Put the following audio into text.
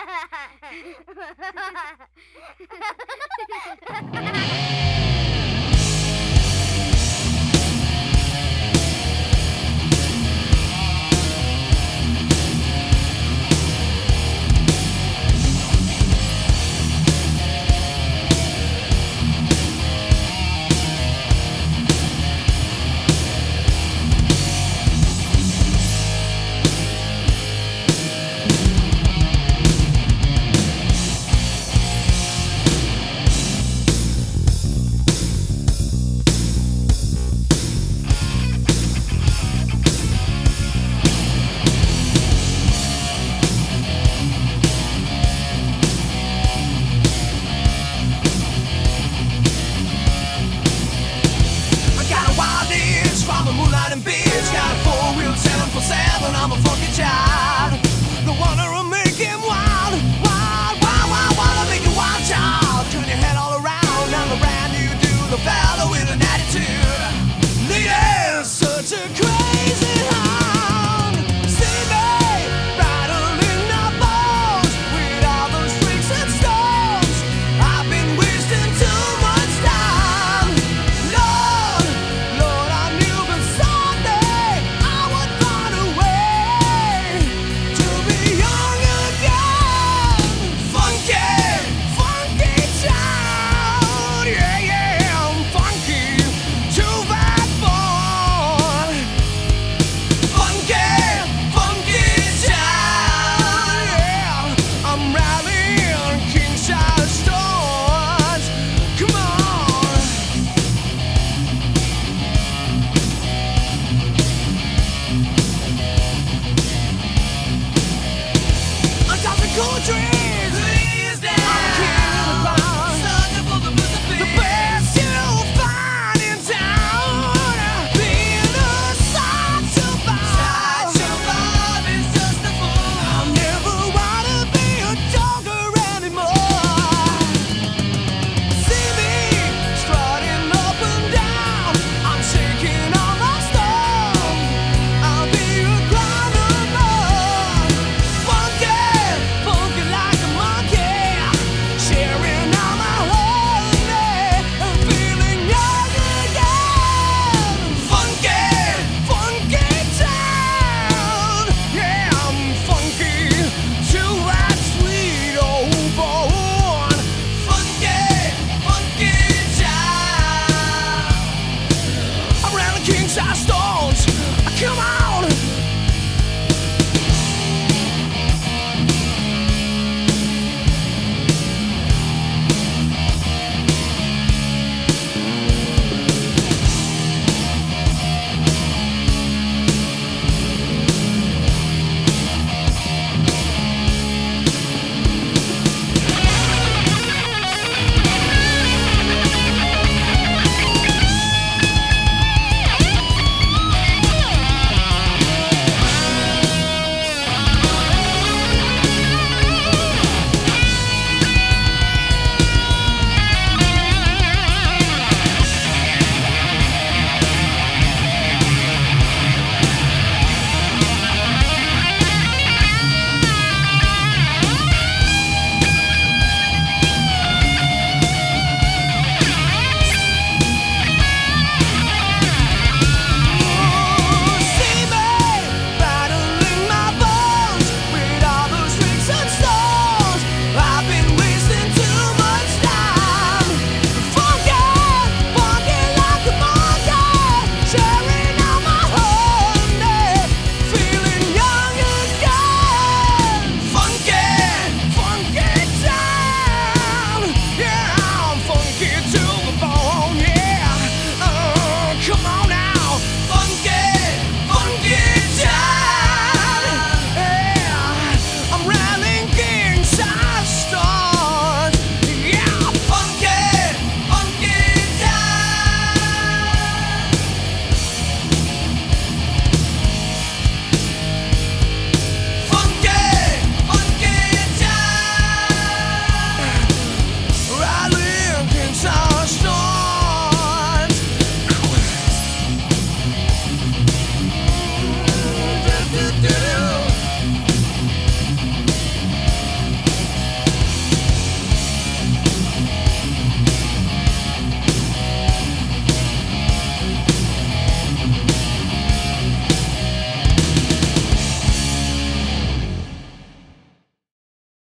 I'm a fucking child. The wonder of making wild, wild, wild, wild, wanna make you wild child. Turn your head all around, I'm a brand new dude, a fellow with an attitude. Leading such a crazy hound. See me rattling the bones with all those tricks and stones. I've been wasting too much time. Lord, Lord, I knew that someday I would find a way to be young again. Funky, funky child, yeah, yeah, I'm funky, too bad born. Funky, funky child, yeah, I'm rallying king-size stones. Come on. I'm talking cool dreams.